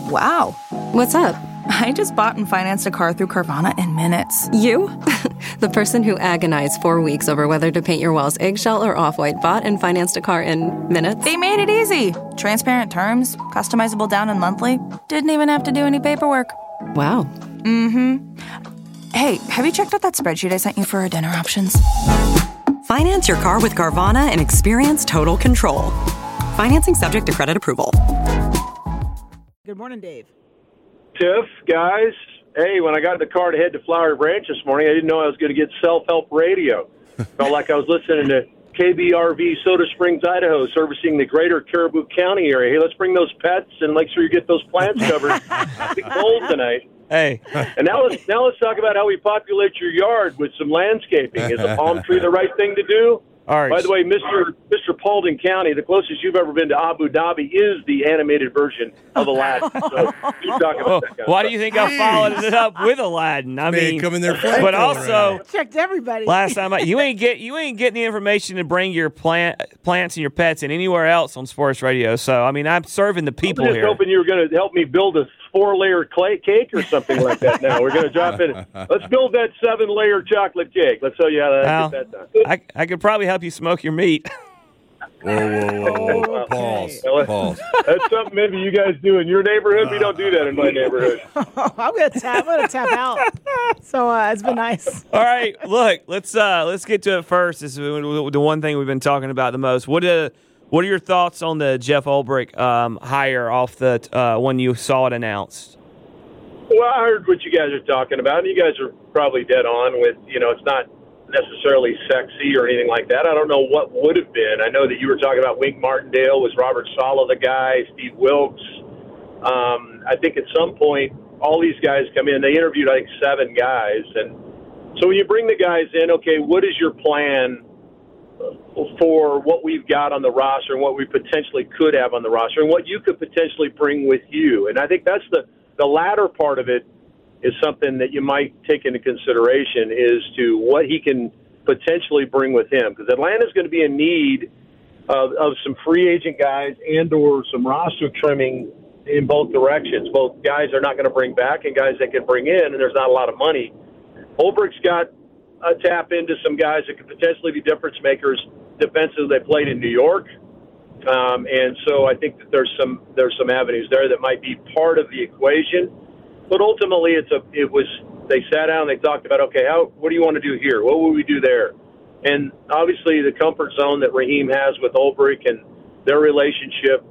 Wow. What's up? I just bought and financed a car through Carvana in minutes. You? The person who agonized 4 weeks over whether to paint your walls eggshell or off-white bought and financed a car in minutes? They made it easy. Transparent terms, customizable down and monthly. Didn't even have to do any paperwork. Wow. Mm-hmm. Hey, have you checked out that spreadsheet I sent you for our dinner options? Finance your car with Carvana and experience total control. Financing subject to credit approval. Good morning, Dave. Tiff, guys. Hey, when I got in the car to head to Flowery Branch this morning, I didn't know I was going to get self-help radio. Felt like I was listening to KBRV Soda Springs, Idaho, servicing the greater Caribou County area. Hey, let's bring those pets and make sure you get those plants covered. It's big cold tonight. Hey. And now let's talk about how we populate your yard with some landscaping. Is a palm tree the right thing to do? All right. By the way, Mr. Paulding County, the closest you've ever been to Abu Dhabi is the animated version of Aladdin. So keep talking about that. Why do you think I followed it up with Aladdin? I mean, come in there, but also checked everybody. Last time you ain't getting the information to bring your plants and your pets in anywhere else on sports radio. So I mean, I'm serving the people here. I was here. hoping you were going to help me build a 4-layer clay cake or something like that. Now we're going to drop in. Let's build that 7-layer chocolate cake. Let's tell you how to get that done. I could probably help you smoke your meat. Whoa. Pause. That's something maybe you guys do in your neighborhood. We don't do that in my neighborhood. I'm gonna tap out. So it's been nice. All right, look, let's get to it first. This is the one thing we've been talking about the most. What are your thoughts on the Jeff Ulbrich hire off the when you saw it announced? Well, I heard what you guys are talking about, and you guys are probably dead on with, it's not necessarily sexy or anything like that. I don't know what would have been. I know that you were talking about Wink Martindale. Was Robert Saleh the guy? Steve Wilkes? I think at some point, all these guys come in. They interviewed, I think, 7 guys. And so when you bring the guys in, okay, what is your plan for what we've got on the roster and what we potentially could have on the roster and what you could potentially bring with you? And I think that's the latter part of it is something that you might take into consideration is to what he can potentially bring with him. Because Atlanta's going to be in need of some free agent guys and or some roster trimming in both directions. Both guys are not going to bring back and guys that can bring in, and there's not a lot of money. Ulbricht's got a tap into some guys that could potentially be difference makers defensively. They played in New York. And so I think that there's some avenues there that might be part of the equation. But ultimately, they sat down and they talked about, okay, what do you want to do here? What will we do there? And obviously the comfort zone that Raheem has with Ulbrich and their relationship.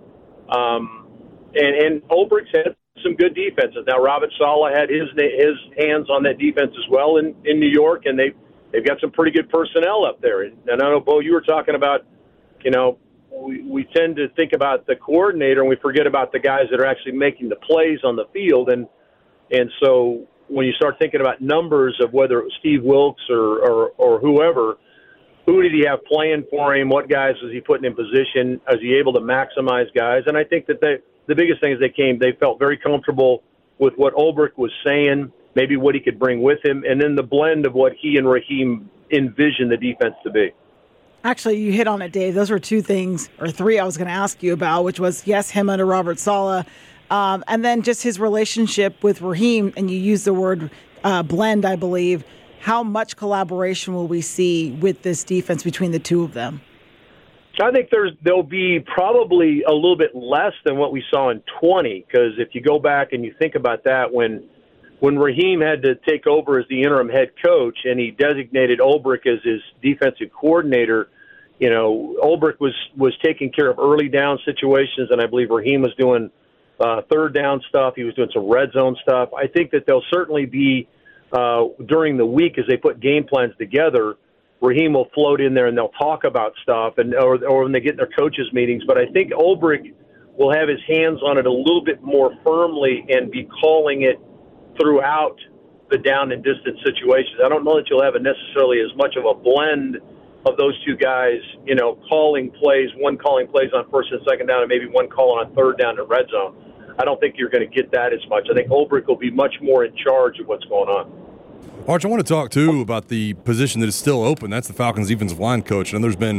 And Ulbrich's had some good defenses. Now, Robert Saleh had his hands on that defense as well in New York, and they've got some pretty good personnel up there. And I know, Bo, you were talking about, we tend to think about the coordinator and we forget about the guys that are actually making the plays on the field. And so when you start thinking about numbers of whether it was Steve Wilkes or whoever, who did he have playing for him? What guys was he putting in position? Was he able to maximize guys? And I think that the biggest thing is they felt very comfortable with what Ulbrich was saying, maybe what he could bring with him, and then the blend of what he and Raheem envisioned the defense to be. Actually, you hit on it, Dave. Those were 2 things, or 3 I was going to ask you about, which was, yes, him under Robert Saleh, and then just his relationship with Raheem, and you used the word blend, I believe. How much collaboration will we see with this defense between the 2 of them? I think there'll be probably a little bit less than what we saw in 20, because if you go back and you think about that, when Raheem had to take over as the interim head coach and he designated Ulbrich as his defensive coordinator, Ulbrich was taking care of early down situations, and I believe Raheem was doing third down stuff. He was doing some red zone stuff. I think that there'll certainly be, during the week as they put game plans together, Raheem will float in there and they'll talk about stuff or when they get in their coaches meetings. But I think Ulbrich will have his hands on it a little bit more firmly and be calling it throughout the down and distance situations. I don't know that you'll have necessarily as much of a blend of those 2 guys, calling plays, one calling plays on first and second down and maybe one calling on third down and red zone. I don't think you're going to get that as much. I think Ulbrich will be much more in charge of what's going on. Arch, I want to talk, too, about the position that is still open. That's the Falcons' defensive line coach. And there's been,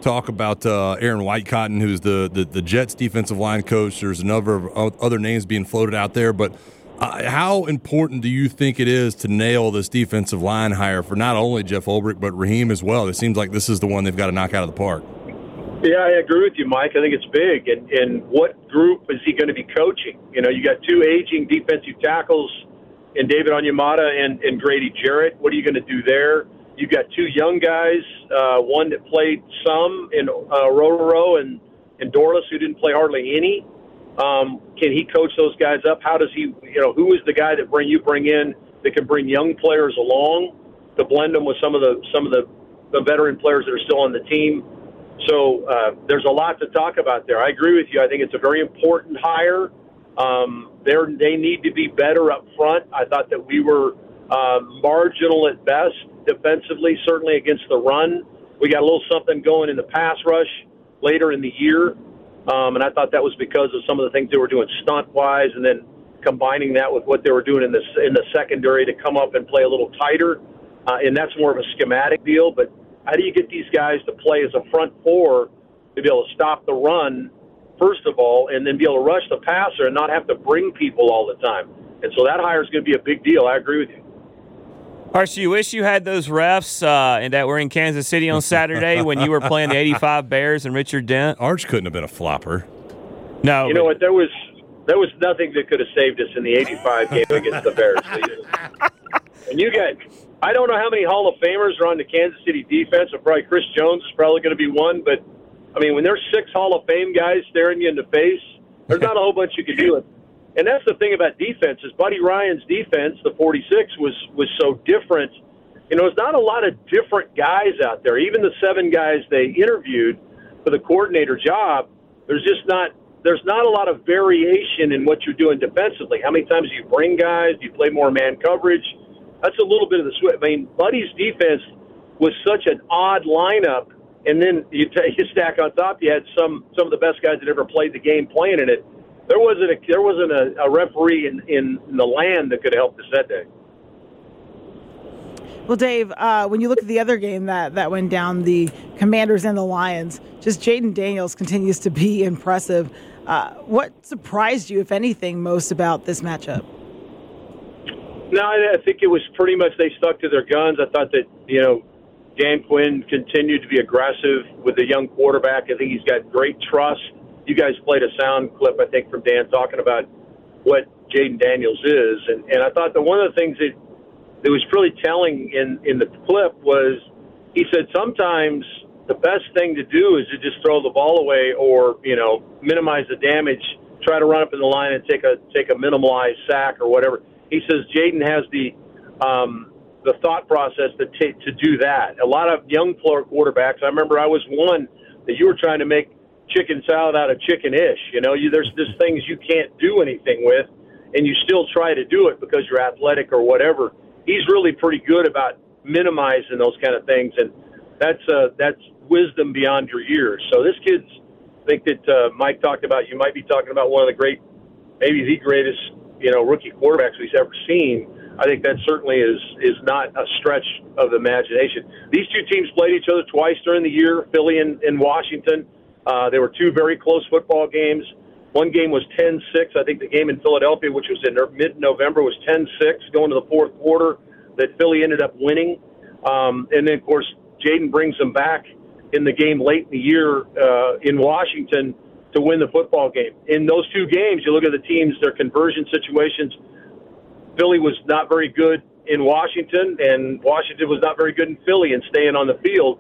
talk about Aaron Whitecotton, who's the Jets defensive line coach. There's a number of other names being floated out there, but how important do you think it is to nail this defensive line hire for not only Jeff Ulbrich but Raheem as well? It seems like this is the one they've got to knock out of the park. Yeah, I agree with you, Mike. I think it's big. And what group is he going to be coaching? You got two aging defensive tackles in David Onyemata and Grady Jarrett. What are you going to do there? You've got two young guys, one that played some in Rotoro and Dorless, who didn't play hardly any. Can he coach those guys up? How does he, who is the guy that you bring in that can bring young players along to blend them with some of the veteran players that are still on the team? So there's a lot to talk about there. I agree with you. I think it's a very important hire. They need to be better up front. I thought that we were marginal at best defensively, certainly against the run. We got a little something going in the pass rush later in the year, and I thought that was because of some of the things they were doing stunt-wise, and then combining that with what they were doing in the secondary to come up and play a little tighter. And that's more of a schematic deal, but how do you get these guys to play as a front four to be able to stop the run, first of all, and then be able to rush the passer and not have to bring people all the time? And so that hire is going to be a big deal. I agree with you. Archie, you wish you had those refs and that were in Kansas City on Saturday when you were playing the 85 Bears and Richard Dent. Arch couldn't have been a flopper. No. You know what? There was nothing that could have saved us in the 85 game against the Bears. And you got – I don't know how many Hall of Famers are on the Kansas City defense. Probably Chris Jones is probably going to be one. But, I mean, when there's 6 Hall of Fame guys staring you in the face, there's not a whole bunch you can do. And that's the thing about defense is Buddy Ryan's defense, the 46, was so different. There's not a lot of different guys out there. Even the 7 guys they interviewed for the coordinator job, there's not a lot of variation in what you're doing defensively. How many times do you bring guys? Do you play more man coverage? That's a little bit of the switch. I mean, Buddy's defense was such an odd lineup, and then you stack on top, you had some of the best guys that ever played the game playing in it. There wasn't a referee in the land that could have helped us that day. Well, Dave, when you look at the other game that went down, the Commanders and the Lions, just Jayden Daniels continues to be impressive. What surprised you, if anything, most about this matchup? No, I think it was pretty much they stuck to their guns. I thought that, Dan Quinn continued to be aggressive with the young quarterback. I think he's got great trust. You guys played a sound clip, I think, from Dan talking about what Jayden Daniels is. And I thought that one of the things that was really telling in the clip was he said sometimes the best thing to do is to just throw the ball away or, minimize the damage, try to run up in the line and take a minimalized sack or whatever. He says Jayden has the thought process to do that. A lot of young quarterbacks, I remember I was one that you were trying to make chicken salad out of chicken-ish. There's just things you can't do anything with, and you still try to do it because you're athletic or whatever. He's really pretty good about minimizing those kind of things, and that's wisdom beyond your years. So this kid's, I think that Mike talked about, you might be talking about one of the great, maybe the greatest, rookie quarterbacks we've ever seen. I think that certainly is not a stretch of the imagination. These two teams played each other twice during the year, Philly and Washington. There were 2 very close football games. One game was 10-6. I think the game in Philadelphia, which was in mid-November, was 10-6 going to the fourth quarter that Philly ended up winning. And then, of course, Jayden brings them back in the game late in the year in Washington to win the football game. In those 2 games, you look at the teams, their conversion situations. Philly was not very good in Washington, and Washington was not very good in Philly and staying on the field.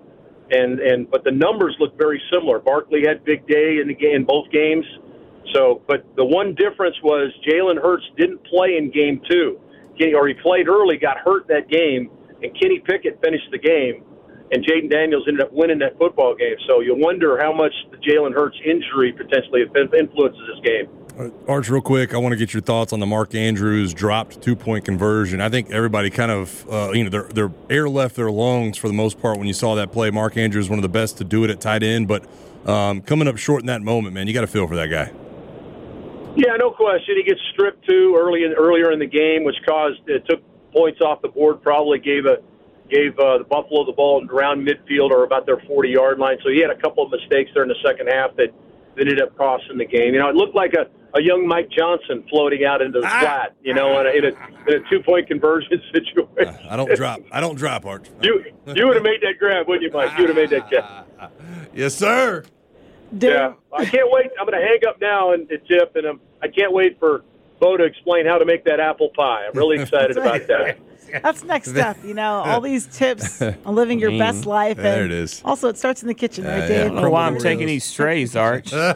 But the numbers look very similar. Barkley had big day in both games. So, but the one difference was Jalen Hurts didn't play in game 2. He played early, got hurt that game, and Kenny Pickett finished the game, and Jayden Daniels ended up winning that football game. So you wonder how much the Jalen Hurts injury potentially influences this game. Arch, real quick, I want to get your thoughts on the Mark Andrews dropped 2-point conversion. I think everybody kind of, their air left their lungs for the most part when you saw that play. Mark Andrews, one of the best to do it at tight end, but coming up short in that moment, man, you got to feel for that guy. Yeah, no question. He gets stripped too earlier in the game, which took points off the board. Probably gave gave the Buffalo the ball around midfield or about their 40-yard line. So he had a couple of mistakes there in the second half that ended up costing the game. It looked like a young Mike Johnson floating out into the flat, in a 2-point conversion situation. I don't drop, Arch. You would have made that grab, wouldn't you, Mike? You would have made that catch. Yes, sir. Yeah, I can't wait. I'm going to hang up now and Tiff, and I can't wait for Bo to explain how to make that apple pie. I'm really excited about that. That's next step, all these tips on living your best life. There and it is. Also, it starts in the kitchen, right, Dave? I don't know why I'm taking these strays, Arch. All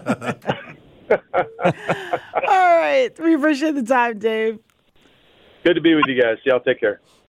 right. We appreciate the time, Dave. Good to be with you guys. Y'all take care.